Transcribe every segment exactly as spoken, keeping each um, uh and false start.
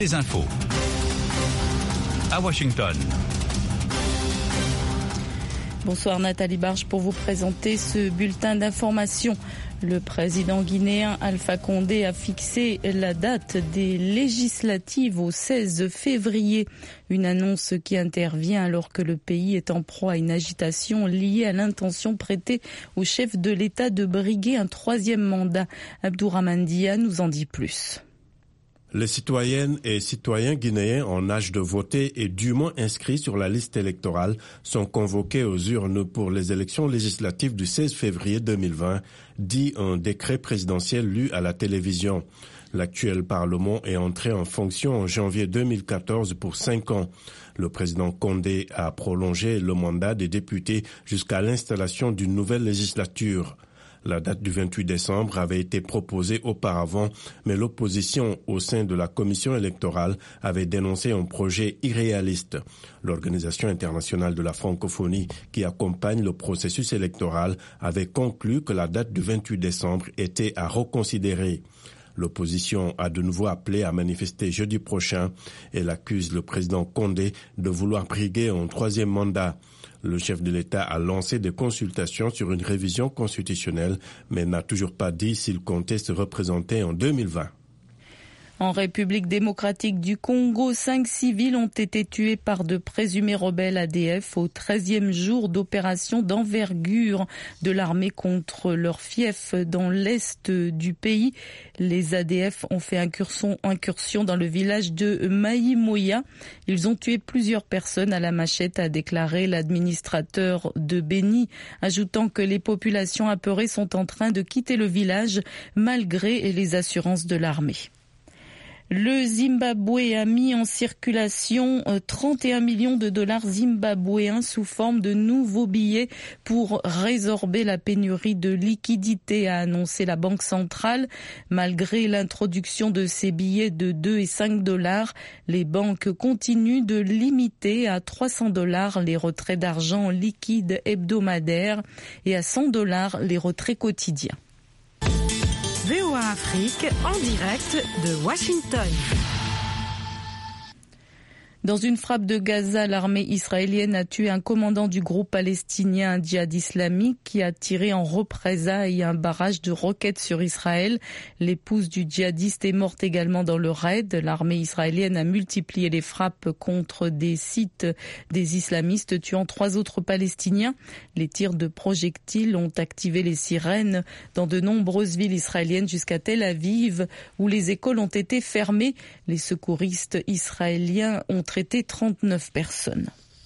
Les infos. À Washington. Bonsoir Nathalie Barge pour vous présenter ce bulletin d'information. Le président guinéen Alpha Condé a fixé la date des législatives au seize février. Une annonce qui intervient alors que le pays est en proie à une agitation liée à l'intention prêtée au chef de l'État de briguer un troisième mandat. Abdourahmane Dia nous en dit plus. Les citoyennes et citoyens guinéens en âge de voter et dûment inscrits sur la liste électorale sont convoqués aux urnes pour les élections législatives du seize février deux mille vingt, dit un décret présidentiel lu à la télévision. L'actuel Parlement est entré en fonction en janvier deux mille quatorze pour cinq ans. Le président Condé a prolongé le mandat des députés jusqu'à l'installation d'une nouvelle législature. La date du vingt-huit décembre avait été proposée auparavant, mais l'opposition au sein de la commission électorale avait dénoncé un projet irréaliste. L'Organisation internationale de la francophonie, qui accompagne le processus électoral, avait conclu que la date du vingt-huit décembre était à reconsidérer. L'opposition a de nouveau appelé à manifester jeudi prochain. Elle accuse le président Condé de vouloir briguer un troisième mandat. Le chef de l'État a lancé des consultations sur une révision constitutionnelle, mais n'a toujours pas dit s'il comptait se représenter en deux mille vingt. En République démocratique du Congo, cinq civils ont été tués par de présumés rebelles A D F au treizième jour d'opération d'envergure de l'armée contre leur fief dans l'est du pays. Les A D F ont fait incursion, incursion dans le village de Maïmoya. Ils ont tué plusieurs personnes à la machette, a déclaré l'administrateur de Béni, ajoutant que les populations apeurées sont en train de quitter le village malgré les assurances de l'armée. Le Zimbabwe a mis en circulation trente et un millions de dollars zimbabwéens sous forme de nouveaux billets pour résorber la pénurie de liquidités, a annoncé la Banque centrale. Malgré l'introduction de ces billets de deux et cinq dollars, les banques continuent de limiter à trois cents dollars les retraits d'argent liquide hebdomadaires et à cent dollars les retraits quotidiens. V O A Afrique en direct de Washington. Dans une frappe de Gaza, l'armée israélienne a tué un commandant du groupe palestinien Djihad islamique qui a tiré en représailles un barrage de roquettes sur Israël. L'épouse du djihadiste est morte également dans le raid. L'armée israélienne a multiplié les frappes contre des sites des islamistes, tuant trois autres Palestiniens. Les tirs de projectiles ont activé les sirènes dans de nombreuses villes israéliennes jusqu'à Tel Aviv, où les écoles ont été fermées. Les secouristes israéliens ont traité trente-neuf personnes.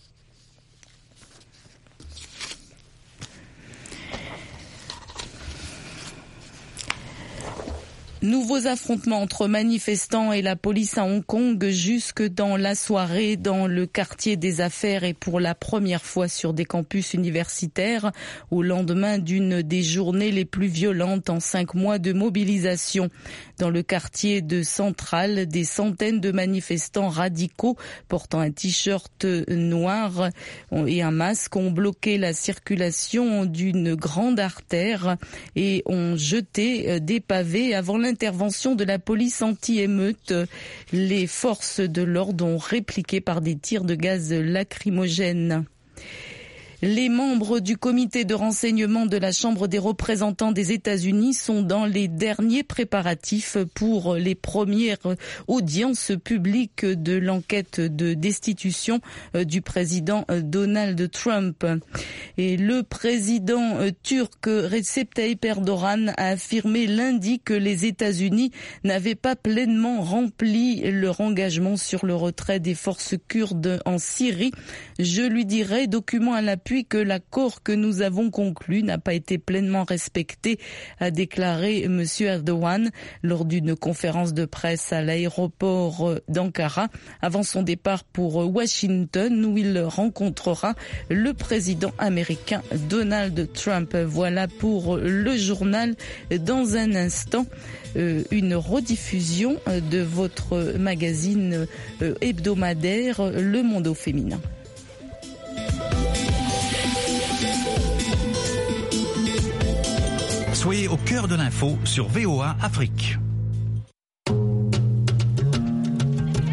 Nouveaux affrontements entre manifestants et la police à Hong Kong jusque dans la soirée dans le quartier des affaires et pour la première fois sur des campus universitaires au lendemain d'une des journées les plus violentes en cinq mois de mobilisation. Dans le quartier de Central, des centaines de manifestants radicaux portant un t-shirt noir et un masque ont bloqué la circulation d'une grande artère et ont jeté des pavés avant l'intervention de la police anti-émeute. Les forces de l'ordre ont répliqué par des tirs de gaz lacrymogène. Les membres du comité de renseignement de la Chambre des représentants des États-Unis sont dans les derniers préparatifs pour les premières audiences publiques de l'enquête de destitution du président Donald Trump. Et le président turc Recep Tayyip Erdogan a affirmé lundi que les États-Unis n'avaient pas pleinement rempli leur engagement sur le retrait des forces kurdes en Syrie. Je lui dirai, document à l'appui, que l'accord que nous avons conclu n'a pas été pleinement respecté, a déclaré M. Erdogan lors d'une conférence de presse à l'aéroport d'Ankara avant son départ pour Washington où il rencontrera le président américain Donald Trump. Voilà pour le journal. Dans un instant, une rediffusion de votre magazine hebdomadaire Le Monde au féminin. Soyez au cœur de l'info sur V O A Afrique.